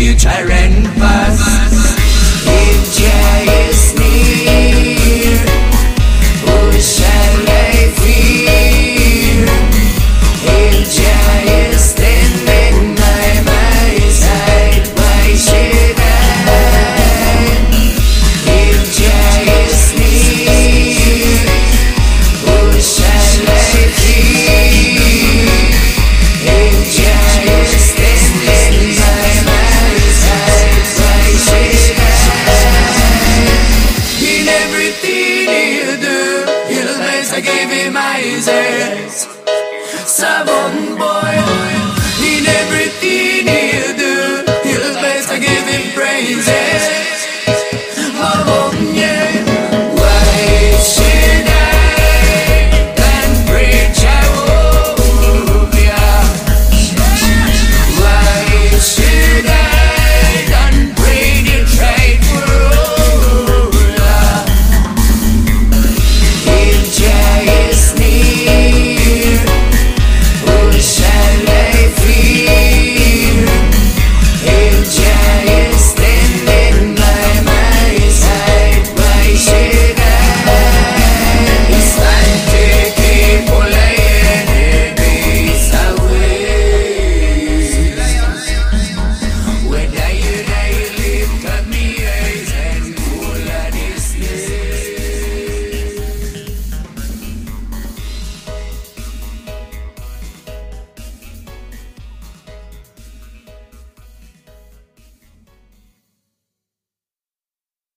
future and past. If Jah is near, who shall I fear? If Jah is standing by my side, why should I? If Jah is near, who shall I fear? If Jah is standing by my side, why should I? In everything he'll do, he'll make I give him my ears. Savon boy.